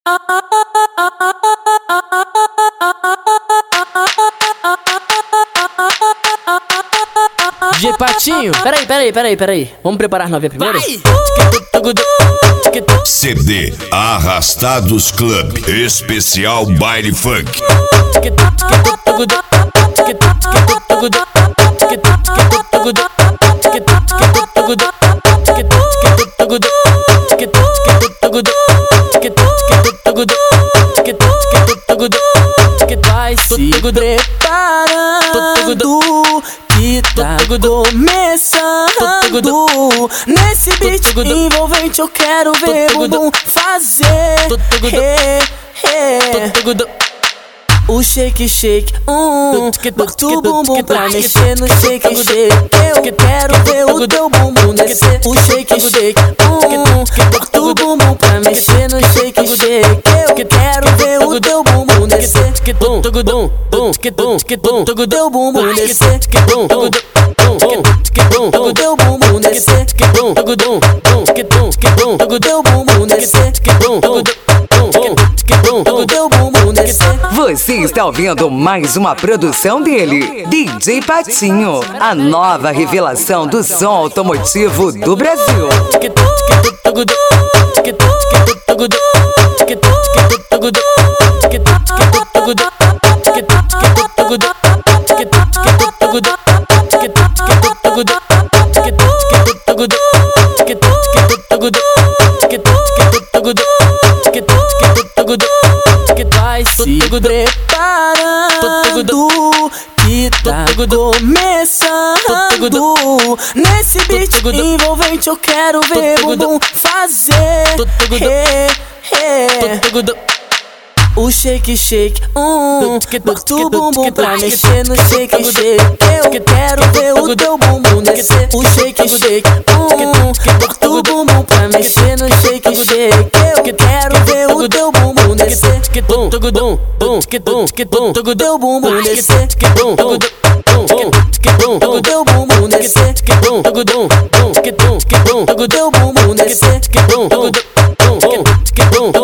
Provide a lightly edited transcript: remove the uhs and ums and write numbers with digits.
DJ Patinho, peraí. Vamos preparar a novinha primeiro? CD Arrastados Club Especial Baile Funk. Vai se preparando que tá começando. Nesse beat envolvente eu quero ver o bumbum fazer o shake, bota o bumbum pra mexer no shake. Eu quero ver o teu bumbum descer. O shake, bota o bumbum pra mexer no shake. Eu quero ver o teu bumbum descer. Teu bumbum descer. Teu bumbum descer. Teu bumbum descer. Você está ouvindo mais uma produção dele, DJ Patinho, a nova revelação do som automotivo do Brasil. Vai se preparando que tá começando. Nesse beat envolvente eu quero ver o bumbum fazer o shake, bota o bumbum pra mexer no shake. Eu quero ver o teu bumbum descer. O shake, bota o bumbum pra mexer no shake. Eu quero ver o teu bumbum descer. Teu bumbum descer. Teu bumbum descer. Teu bumbum descer.